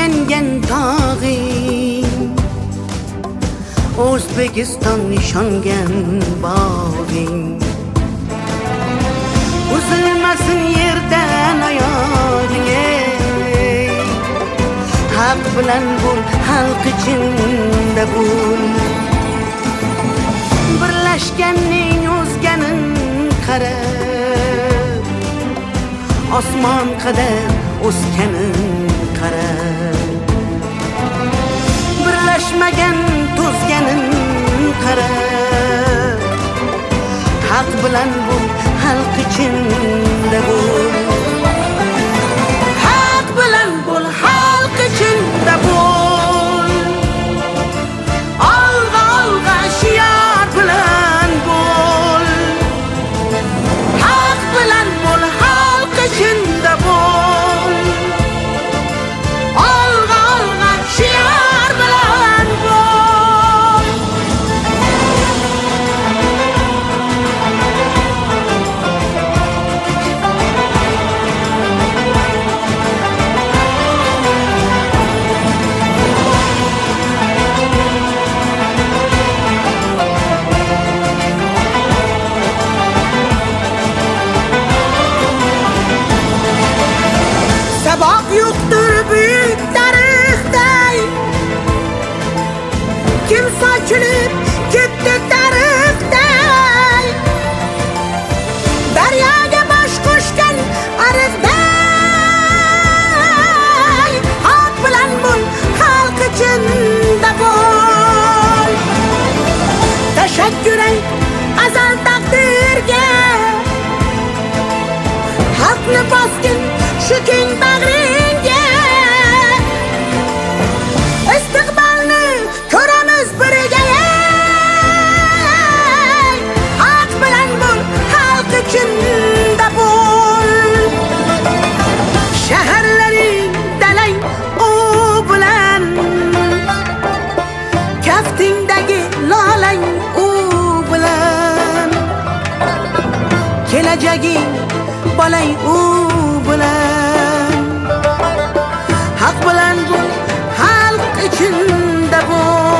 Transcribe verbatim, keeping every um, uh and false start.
yangan tog'ing, O'zbekiston nishongan bog'ing. Uzilmasin yerdan oyog'ing, ey haq bilan bo'l, xalq ichida bo'l. Birlashganning o'zganin qara, osmon qadar o'sganin qara. Birlashmagan to'zganin qara, haq bilan bo'l, xalq ichida bo'l. Haq bilan bo'l, xalq ichida bo'l. Olg'a olg'a shior bilan bo'l. Haq bilan bo'l, xalq ichida bo'l. Olg'a olg'a shior bilan bo'l. Sabah yoktur büyük tarixday, kim sochilib ketdi tarixday. Daryoga bosh qo'shgan ariqday, haq bilan bo'l, xalq ichida bo'l. Tashakkur ayt azal taqdirga, xalqni bosgin shu keng bag'ringga. Istiqbolni ko'ramiz birga, ey haq bilan bo'l, xalq ichida bo'l. Shaharlaring dalang u bilan, kaftingdagi lolang u bilan. Kelajaging bolang u bilan. Haq bilan bo'l, xalq ichida bo'l.